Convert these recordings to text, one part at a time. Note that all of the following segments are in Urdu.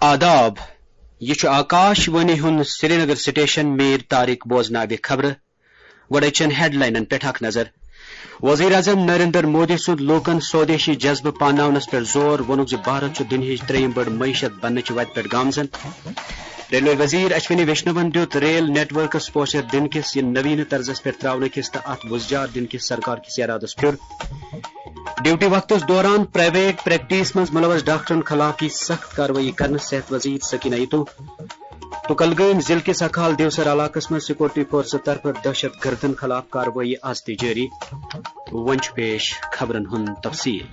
آداب یہ آکاشوانی ہند سری نگر سٹیشن میر طارق بوزناب خبر گوڑچن ہیڈ لائنن پہ اخ نظر وزیر اعظم نریندر مودی سند لوکن سودیشی جذبہ پاناونس پہ زور وونک بھارت دنہچ تریم بڑ معیشت بنچ وت پہ گامزن ریلوے وزیر اشونی ویشنون دیت ریل نیٹ ورکس پوچر دن کس یہ نوین طرزس پہ تراؤن کس تو ات وزجار دن کس سرکار کس ارادس پھر ڈیوٹی وقتس دوران پرائیویٹ پریکٹس مز ملوث ڈاکٹرن خلاف کی سخت کارروائی کرنے صحت وزیر سکینہ یتو تو کلگام ضلع کے سکھال دیوسر علاقہ میں سیکورٹی فورس طرف دہشت گردن خلاف کارروائی آز تہ جاری ونچ پیش خبرن ہند تفصیل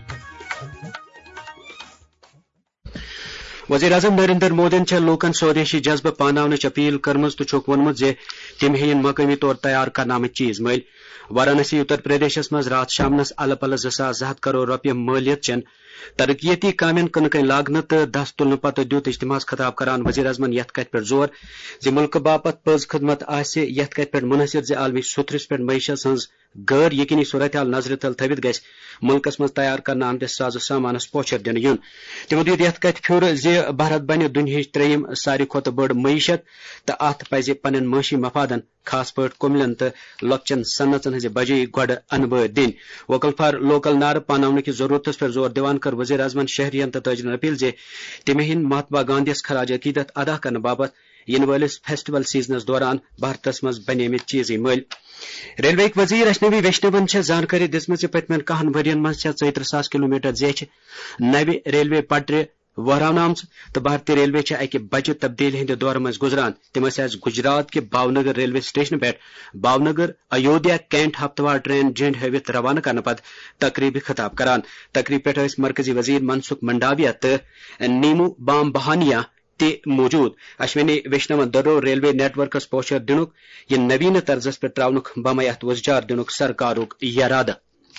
وزیر اعظم نریندر مودین چھ لوکن سودیشی جذبہ پاناونچ اپیل کرمز تو چھک ونمت زِ تم ہین مقامی طور تیار کرنامت چیز مل وارانسی اتر پردیشس مز رات شامنس الہ پلہ 2,200 کروڑ روپیہ مالیت چن ترقیتی کامین کنکن لاگنہ تو دس تلنہ پتہ دیت اجتماع خطاب کران وزیر اعظمن یت کت پہ زور زِ ملک باپت پز خدمت آسہ یت کت پہ منحصر زِ عالمی سترس پہ معیشت ہز غیر یقینی صورتحال نظر تل تھوت گژھِ ملکس مز تیار کرنے آمتس ساز و سامانس پوچھر دن یون تمو دیت یت کت پھر زِ بھارت بنہ دنہچ تریم ساروی کھوتہ بڑ معیشت تو ات پزِ پنن معاشی مفادن خاص پٲٹھۍ کُملٮ۪ن تہٕ لۄکچن صنعتن ہٕنٛزِ بجٲے گۄڈٕ انبٲر دِنۍ ووکل فار لوکل نعرٕ پاناونٕکِس ضروٗرتس پٮ۪ٹھ زور دِوان کٔر وزیر اعظمن شہرین تہٕ تٲجرن اپیل زِ تِم ہیٚن مہاتما گاندھی یس خراج عقیدت ادا کرنہٕ باپتھ ینہٕ وٲلِس فیسٹول سیزنس دوران بھارتس منٛز بنیمٕتۍ چیٖزٕے مٔلۍ ریلوے وزیر اشنوی ویشنون چھےٚ زانکٲری دِژمٕژ زِ پٔتمٮ۪ن 10 ؤرین منٛز چھےٚ 34,000 کلومیٹر زیچھِ نوِ ریلوے پٹرِ وہراونہٕ آمژٕ تہٕ بھارتی ریلوے چھےٚ اکہِ بجہِ تبدیلی ہٕنٛدِ دورٕ منٛزۍ گُزران تِم ٲسۍ آز گجرات کہِ بھاونگر ریلوے سٹیشن پٮ۪ٹھ بھاونگر ایودھیا کینٹ ہفتہٕ وار ٹرین جنڈ ہٲوِتھ روانہٕ کرنہٕ پتہٕ تقریٖبہِ خطاب کران تقریٖب پٮ۪ٹھ ٲسۍ مرکزی وزیر منسکھ منڈاویہ تہٕ نیمو بام بہانیہ تہِ موجود اشونی ویشنون دۄہرٲو ریلوے نیٹ ورکس پوچھر دِنُک یہِ نویٖنہٕ طرزس پٮ۪ٹھ تراونُک بمے اتھ وزجار دِنُک سرکارُک یرادٕ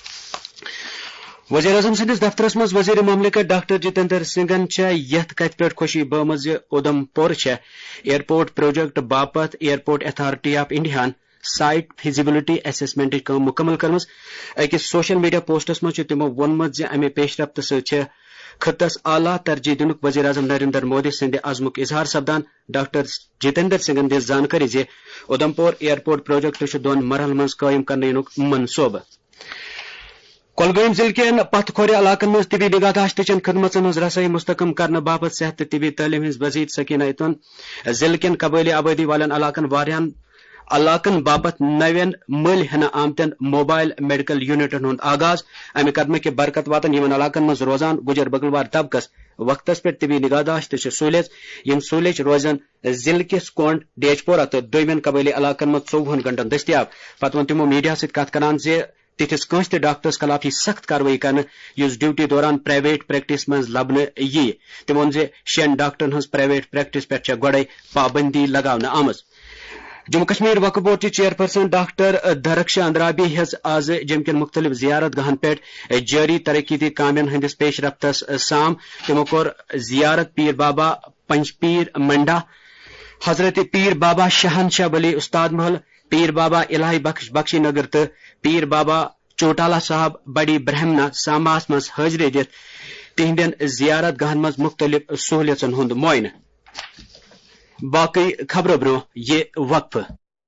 وزیر اعظم سندس دفترس مز وزیر مملکت ڈاکٹر جتیندر سنگھن یت کت پہ خوشی بٲمٕژ زِ اودم پور ایئرپورٹ پروجیکٹ باپت Airport Authority of India site feasibility assessment کٲم مکمل کرمز أکِس سوشل میڈیا پوسٹس مز تمو وونمت زِ امہِ پیش رفت سۭتۍ خطس اعلیٰ ترجیح دِنُک وزیر اعظم نریندر مودی سٕنٛدِ عزمُک اظہار سپدان ڈاکٹر جتیندر سنگھن دِژ زانکٲری زِ اودمپور ایئرپورٹ پروجیکٹ چھُ 2 مرحلن منٛز قٲیِم کرنہٕ یِنُک منصوبہٕ کۄلگٲمۍ ضلع کٮ۪ن پتھ کھورِ علاقن منٛز طبی نگہداشتٕچن خدمژن ہٕنٛز رسٲیی مستحکم کرنہٕ باپتھ صحت تہٕ طبی تعلیٖم ہٕنٛز وزیر سکینہ یتون ضلع کٮ۪ن قبٲئلی آبٲدی والٮ۪ن علاقن واریاہن علاقن باپتھ نوین مٔلۍ ہٮ۪نہٕ آمتٮ۪ن موبائل میڈیکل یونٹن ہُنٛد آغاز امہِ قدمہٕ کہِ برکت واتن یِمن علاقن منٛز روزان گُجر بکروال طبقس وقتس پٮ۪ٹھ طبی نگہداشتٕچہِ سہوٗلیژ یِم سہوٗلیژ روزن ضلع کِس کونڈ ڈیجپورہ تہٕ دوٚیمٮ۪ن قبٲئلی علاقن منٛز 24 گنٹن دٔستیاب پتہٕ ووٚن تِمو میڈیا سۭتۍ کتھ کران زِ تِتھِس کٲنٛسہِ تہِ ڈاکٹرس خلاف یی سخت کاروٲیی کرنہٕ یُس ڈیوٹی دوران پرائیویٹ پریکٹس منٛز لبنہٕ یِیہِ تٔمۍ ووٚن زِ 6 ڈاکٹرن ہٕنٛز پرائیویٹ پریکٹس پٮ۪ٹھ چھےٚ گۄڈے پابندی لگاونہٕ آمٕژ جموں کشمیر وقف بورڈ چہِ چیئرپرسن ڈاکٹر دھرکشا اندرابی ہیژ آز جموں کٮ۪ن مختلف زیارت گاہن پٮ۪ٹھ جٲری ترقیتی کامین ہٕنٛدِس پیش رفتس سام تِمو کوٚر زیارت پیر بابا پنجپیر منڈا حضرت پیر بابا شہنشاہ ولی استاد محل پیر بابا الہی بخشی نگر تہٕ پیر بابا چوٹالا صاحب بڑی برہمنا ساماہس منٛز حٲضری دِتھ تِہنٛدٮ۪ن زیارت گاہن منٛز مختلف سہولیژن ہُنٛد معائنہٕ باقی خبروں برونٛہہ یہ وقفہ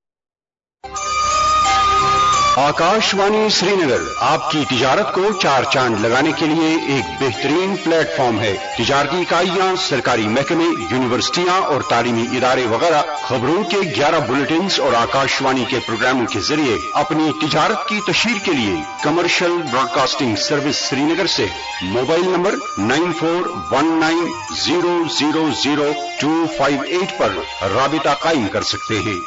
آکاشوانی سری نگر آپ کی تجارت کو 4 چاند لگانے کے لیے ایک بہترین پلیٹ فارم ہے تجارتی اکائیاں سرکاری محکمے یونیورسٹیاں اور تعلیمی ادارے وغیرہ خبروں کے 11 بلیٹنز اور آکاشوانی کے پروگراموں کے ذریعے اپنی تجارت کی تشہیر کے لیے commercial broadcasting service Srinagar سے موبائل نمبر 9419000258 پر رابطہ قائم کر سکتے ہیں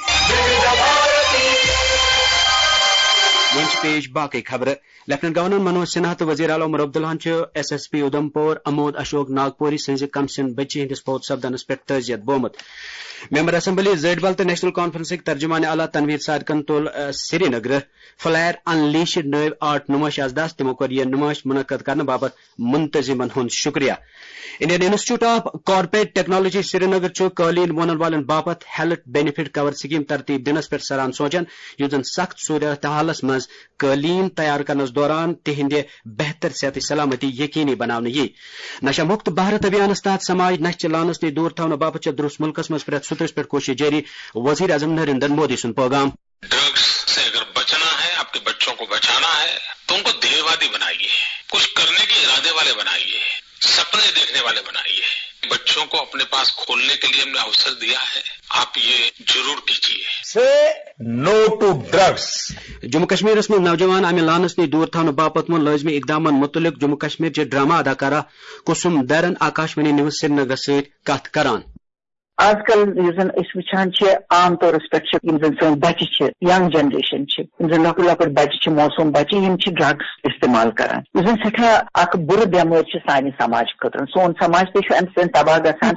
ونچ پیش باقی خبر لیفٹنٹ گورنر منوج سنہا تو وزیر اعلیٰ Omar Abdullah S S P Udhampur Amod Ashok Nagpure سنز کمسن بچی ہندس فوت سپدنس پہ تعزیت بومت मेंबर असेंबली जडबल तो नेशनल कॉन्फ्रेंस तर्जुमान आला तनवीर सादकन तोल श्रीनगर फ्लायर अनलीशड नव आर्ट नुमाइश आजदास तिमो कर यह नुमाइश मुनक्कद करने बाबत मुंतजिमन हुंद शुक्रिया। Indian institute of corporate technology Srinagar चो कालीन वोनन वालन बाबत हेल्थ बेनिफिट कवर स्कीम तरतीब दिनस पे सरान सोचन युस जन सख्त सूरत हालस मज कालीन तैयार करनस दौरान तिहिंदे बेहतर सेहत सलामती यकीनी बनाने यी नशा मुक्त भारत अभियान तहत समाज नश चलानस नि दूर थवन बाबत दुरुस्त मुल्कस मज प्रत सुतरस पे कोशिश जारी वजीर आजम नरेंद्र मोदी सुन पैगाम। ड्रग्स से अगर बचना है, आपके बच्चों को बचाना है तो उनको ध्येयवादी बनाइए, कुछ करने के इरादे वाले बनाइए, सपने देखने वाले बनाइए। बच्चों को अपने पास खोलने के लिए हमने अवसर दिया है, आप ये जरूर कीजिए। Say no to drugs. Jammu Kashmir में नौजवान अमे लानस नि दूर थवन बापत मुन लाजमी इकदाम मुतलिक जम्मू कश्मीर चे ड्रामा अदाकारा कुसुम दरन आकाशवाणी न्यूज श्रीनगर सत कथ करान। आजकल वुचान आम तौर पे सन बच्चे यंग जनरेशन लकुट लकुट बच्चे मौसूम बच्चे ड्रग्स इस्तेमाल करान सठा बुर बेमार सान समाज खतर सोन समाज ते तबाह गसान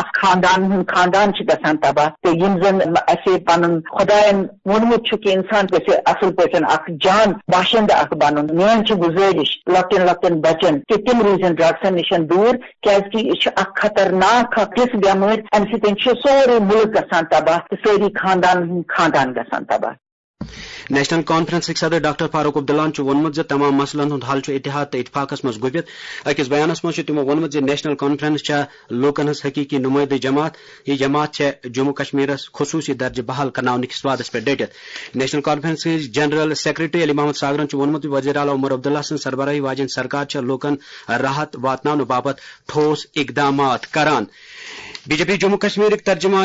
खानदान गसान तबाह तो असे पन खुदायन वोनमुत कि इंसान गि असल पे जान बाशिंद बन मान गुजारिश लकन लकन बचन कि तिम रूजन ड्रग्सन निश दूर क्या खतरनाक तिस बेमार अम सोरे मुल्क गसान तबाह तो सारी खानदान गसान तबाह। नेशनल कॉन्फ्रेंस सदर डॉक्टर फारूक अब्दुल्ला वोनमुत तमाम मसलन हुंद हल इतिहाद तो इतफाकस मज गुबित अकिस बयानस मज तिमो वोनमुत नेशनल कॉन्फ्रेंस लोकन हज हकीकी नुमाइंदी जमात यह जमात जम्मू कश्मीर खुसूसी दर्ज बहाल करने किस वादस पे डटित national conference general secretary Ali Mohammad सागरन वोनमुत वज़ीर आला उमर अब्दुल्ला सन सरबराही वाजिन सरकार लोकन राहत वातनाने बाबत ठोस इकदामात करान। बीजेपी जम्मू कश्मीर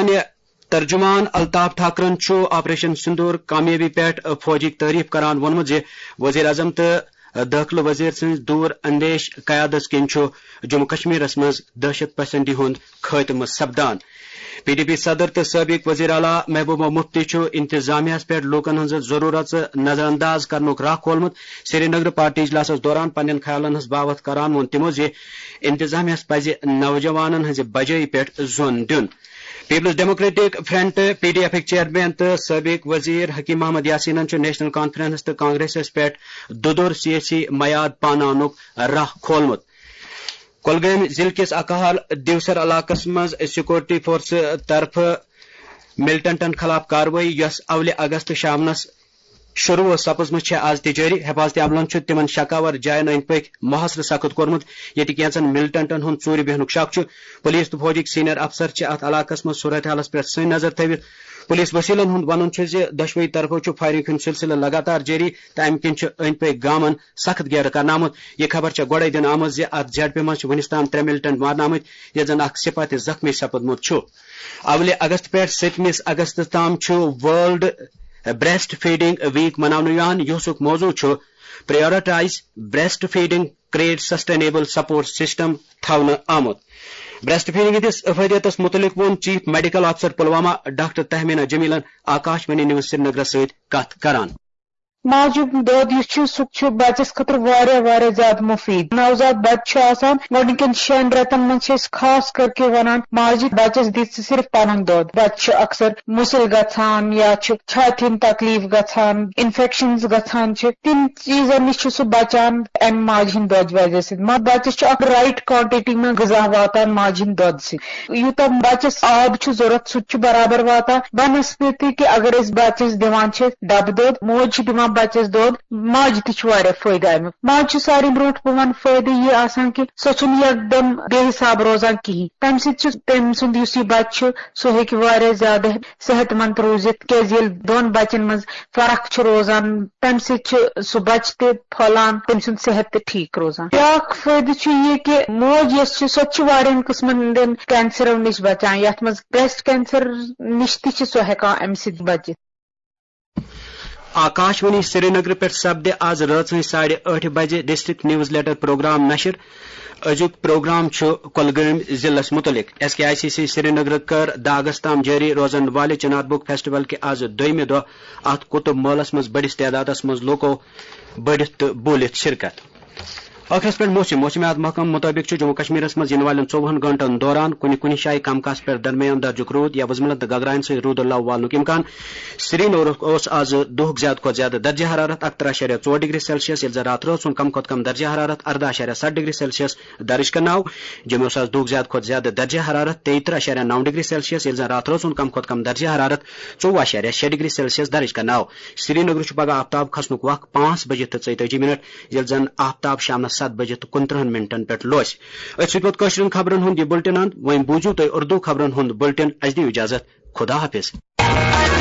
तर्जुमान अल्ताफ ठाकरन ऑपरेशन सिंदूर कामयाबी पे फौजी तारीफ करान वोनमुत जे वजीर आजम तो दाखिल वजीर सज दूर अंदेश कयादत किन जम्मू कश्मीर मज दहशत पसंदी हुंद खात्म सपदान। पीडीपी सदर तो सबक वजीर आला महबूबा मुफ्ती इंतजामिया पे लोकन हज जरूरत नजरअंदाज करन राह खोलमुत श्रीनगर पार्टी इजलास दौरान पन्न ख्यालन हज बावत करान वोन तिमो जे इंतजामिया पज नौजवान हज बजाई पे जोन दिन। People's democratic front PDF chairman तो सबक वजीर हकीम मोहम्मद यासीन नेशनल कॉन्फ्रेंस तो कांग्रेस पे दुदुर सियासी मयाद पानानुक राह खोलमुत। कुलगाम जिले किस अकाहल दिवसर इलाकस मज सिक्योरिटी फोर्स तरफ मिलिटेंटन खिलाफ कार्रवाई यस अवल अगस्त शामनस शुरू सपजम आज जारी हिफाजती अमलन तिमन शकावर जायन अंद पक मुहसर सख्त कोर्मुत ये कैंसन मिलिटेंटन हुंद चूर बेहनुक शक पुलिस तो फौजिक सीनियर अफसर अत इलाकस मज सूरत हालस पे सही नजर थवित पुलिस वसीलन हुंद वन दशवई तरफो फायरिंग हुंद सिलसिल लगातार जारी तो अम किन अंद पक गामन सख्त घेर करनामुत यह खबर गोड़े दिन आम अत झड़पे मज वनिस ताम 3 मिलिटेंट मारनामुत ये जन सिपा जख्मी सपदमुत अवल अगस्त पे 7 अगस्त ताम वर्ल्ड ब्रेस्ट फीडिंग वीक मनावन युसुक मौजू prioritise breastfeeding create sustainable support system थवन आमुत। ब्रेस्ट फीडिंग हंदिस फैदियतस मुतलिक वोन chief medical officer Pulwama doctor Tahmina जमीलन आकाशवाणी न्यूज श्रीनगर सत कथ करान। माजुक दोद सह बच्चस खतर वारिया ज्यादा मुफीद नवजात बच्चे गोडन 6 रेतन मज खास करके वनान माजिद बच्चस दी सिर्फ पन दोद बच्चे अक्सर मुसल गछान या छातिन तकलीफ गछान इन्फेक्शंस गछान तिन चीजन निश सह बचान अम माज हिंद दोद वजह से बच्चस राइट क्वांटिटी में गजा वातान माज हिंद दोद से यूत बच्चस आब जरूरत सह बराबर वातान बनस्पति कि अगर इस बच्चस दिवान डब दोद मोज दिवान बच्चस दोद माज तह फायदे अमुक माज सारे ब्रो वन फायदे ये आसान कि सो एकदम बेहिसाब रोजान कहीं तम तम सुंद यह बच्चे सो हे ज्यादा सेहतमंद रूजित क्या दोन बच्चन मज फर्क रोजान तम सह बच ते फलान तम सुंद सेहत ते ठीक रोजान। ब्याक फायदे ये कि मोज सो किस्मन हंदन कैंसर नश बचान यथ मज ब्रेस्ट कैंसर नश तह सो हेकान अम सत बचित। आकाशवाणी श्रीनगर पे सपदे आज रात 8:30 बजे डिस्ट्रिक्ट न्यूज लेटर प्रोग्राम नशर अजुक प्रोग्राम कुलगाम जिलस मुतलिक SKICC श्रीनगर कर 10 अगस्त तम जारी रोजन वाले चिनार बुक फेस्टिवल के आज दोयमे दो अत कुतुब मॉलस मज बड़िस तादादस मज लोको बढ़ित बोलित शिरकत। ٲخرس پٮ۪ٹھ موسمیات محکمہٕ مُطٲبِق چھُ جموں کشمیرس منٛز یِنہٕ والٮ۪ن 24 گٲنٛٹن دوران کُنہِ جایہِ کم کھس پٮ۪ٹھ درمیان درجُک روٗد یا وٕزملن تہٕ گگراین سۭتۍ روٗد لو والنُک اِمکان سری نگرُک اوس آز دۄہُک زیادٕ کھۄتہٕ زیادٕ درجہ حرارت 71.4 ڈگری سیلسیس ییٚلہِ زن راتھ رٲژ ہُنٛد کم کھۄتہٕ کم درجہ حرارت 18.7 ڈگری سیلسیس درج کرنہٕ آو جموں اوس آز دۄہُک زیادٕ کھۄتہٕ زیادٕ درجہ حرارت 33.9 ڈگری سیلسیس ییٚلہِ زن راتھ رٲژ ہُنٛد کم کھۄتہٕ کم درجہ حرارت 14.6 ڈگری سیلسیس درج کرنہٕ آو سری نگر چھُ پگہہ آفتاب کھسنُک وق 5:42 ییٚلہِ زن آفتاب شامنس 7:13 پٮ۪ٹھ لوسہِ أتھۍ سۭتۍ ووت کٲشرٮ۪ن خبرن ہُنٛد یہِ بُلٹن انٛد وۄنۍ بوٗزِو تُہۍ اُردو خبرن ہُنٛد بُلٹن اَسہِ دِیِو اِجازت خدا حافظ